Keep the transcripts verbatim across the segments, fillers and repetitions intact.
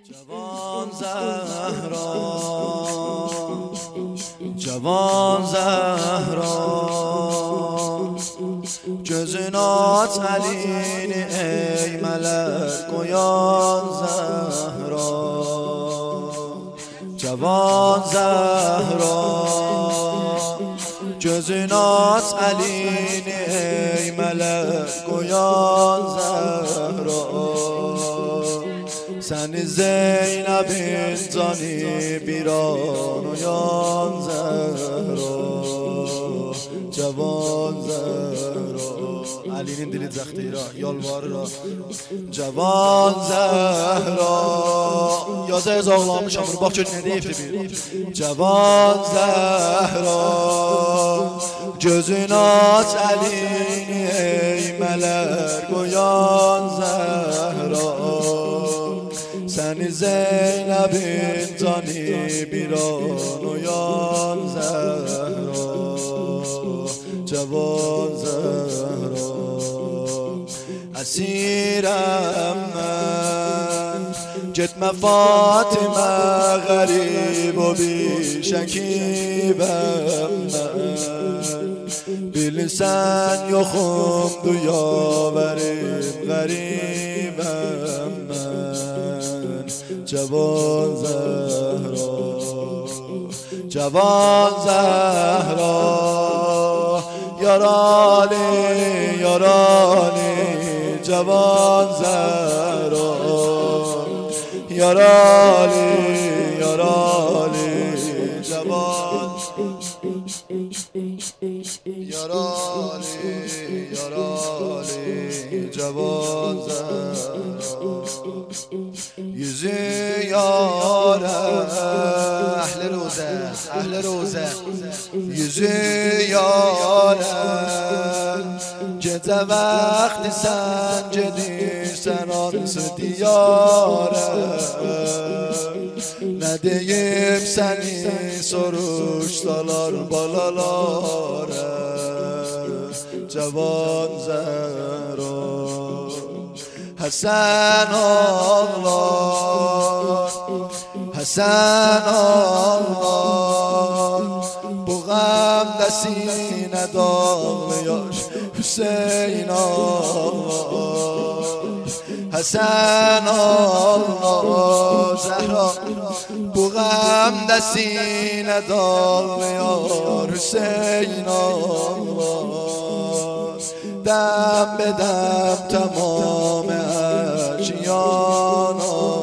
جوان زهرا جوان زهرا جز نات علین ای ملک گویان زهرا جوان زهرا جز نات علین ای ملک گویان زهرا سن زینب زانی بیران و یان زهرا جوان زهرا علینین دلید زختی را یالوار را جوان زهرا یازه از آغلاmışam bunu bak çocuğun ne deyip bir جوان زهرا gözün aç elini ey melek goyan zehra seni Zeynep'in canı bir an uyan zehra جوان زهرا اسیرم من gitme Fatıma garip o bir şekibem ben bilsen yokum duyaverim garibem ben Cevan Zehra Cevan Zehra yarali yarali Cevan Zehra yarali yarali Cevan yarali yarali Cevan Zehra yüzü yâre ehli roze ehli roze yüzü yâre gece vakti sen gedirsen ansı diyare ne diyeyim seni soruşsalar balalara Cevan Zehra Hasan ağlar Hasan ağlar bu gamda sine dağlıyor Hüseyin ağlar Hasan ağlar Zehra bu gamda sine dağlıyor Hüseyin ağlar dem be dem tamam eşyan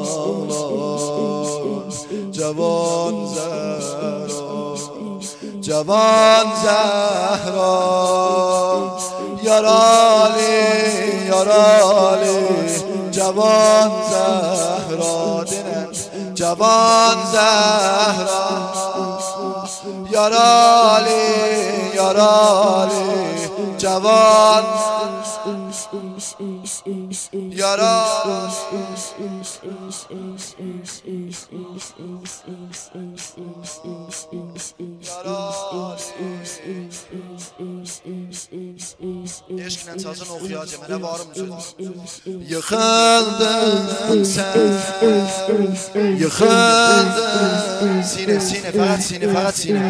ağlar Cevan Zehra Cevan Zehra yarali yarali Cevan Zehra dinen Cevan Zehra yarali yarali Cevan yarali eşkinen sazını okuyacağım hele varım yıkıldın sen yıkıldın sine sine fakat sine fakat sine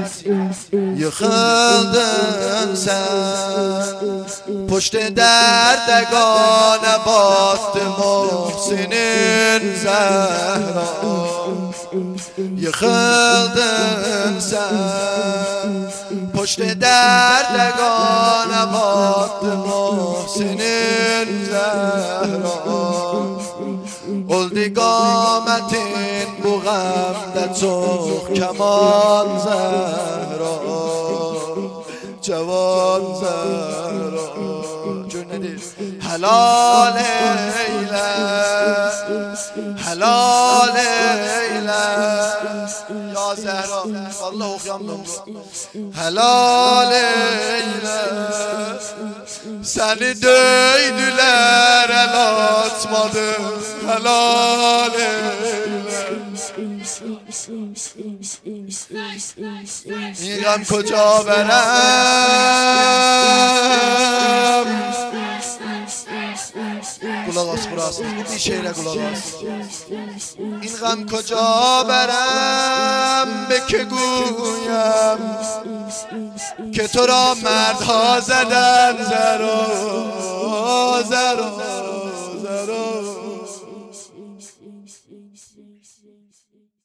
yıkıldın sen puşt derdegane battı Muhsin'in Zehra yıkıldın sen puşt derdegane battı Muhsin'in Zehra oldu qametin bu gamde çok keman Zehra Cevan Zehra cümledir helal eyle helal eyle ya Zehra vallahi okuyamam helal eyle seni döydüler el atmadı helal eyle İrem koca verem قلاق از براست این شعر قلاق است. این غم کجا برم به که گویم که تو را مردها زدن زرا زرا زرا